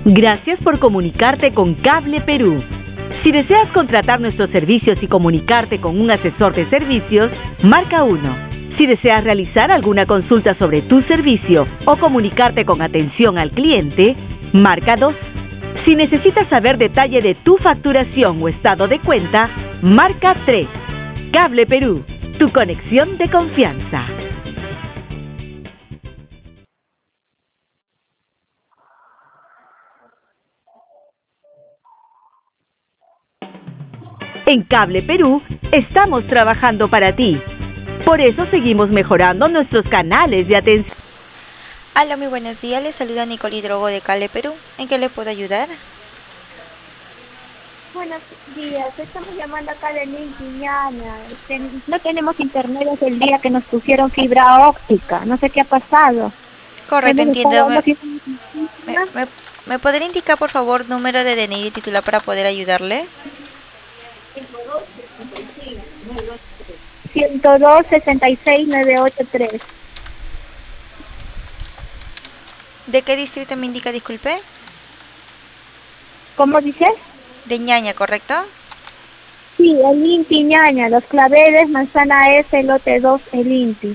Gracias por comunicarte con Cable Perú. Si deseas contratar nuestros servicios y comunicarte con un asesor de servicios, marca 1. Si deseas realizar alguna consulta sobre tu servicio o comunicarte con atención al cliente, marca 2. Si necesitas saber detalle de tu facturación o estado de cuenta, marca 3. Cable Perú, tu conexión de confianza. En Cable Perú estamos trabajando para ti. Por eso seguimos mejorando nuestros canales de atención. Hola, muy buenos días. Les saluda Nicole Hidrogo de Cable Perú. ¿En qué le puedo ayudar? Buenos días, estamos llamando acá de Piñana. No tenemos internet desde el día que nos pusieron fibra óptica. No sé qué ha pasado. Correcto, Hemos entiendo. estado ¿Me podría indicar, por favor, número de DNI y titular para poder ayudarle? 102-66-983. ¿De qué distrito me indica, disculpe? ¿Cómo dices? De Ñaña, ¿correcto? Sí, el INPI Ñaña, Los Claveles, Manzana S, lote 2, el INPI.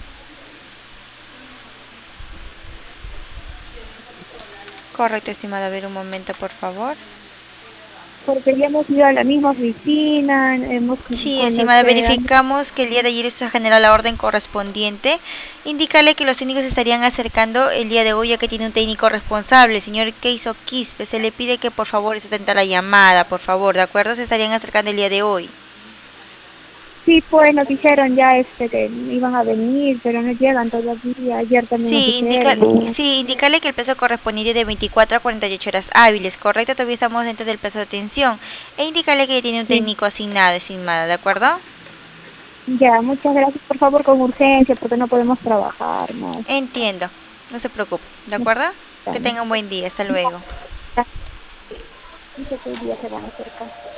Correcto, estimada. A ver, un momento, por favor. Porque ya hemos ido a la misma oficina, Sí, estimada, verificamos que el día de ayer se generó la orden correspondiente. Indicarle que los técnicos se estarían acercando el día de hoy, ya que tiene un técnico responsable, el señor Keiso Quispe. Se le pide que por favor se atenta a la llamada, por favor, ¿de acuerdo? Se estarían acercando el día de hoy. Sí, pues nos dijeron ya que iban a venir, pero no llegan todavía. Ayer también nos dijeron. Sí, indicarle que el plazo correspondiente de 24 a 48 horas hábiles, ¿correcto? Todavía estamos dentro del plazo de atención. E indicarle que ya tiene un técnico asignado, ¿de acuerdo? Ya, muchas gracias. Por favor, con urgencia, porque no podemos trabajar más. Entiendo, no se preocupe, ¿de acuerdo? Que tenga un buen día, hasta luego. Dice que el día se van a acercar.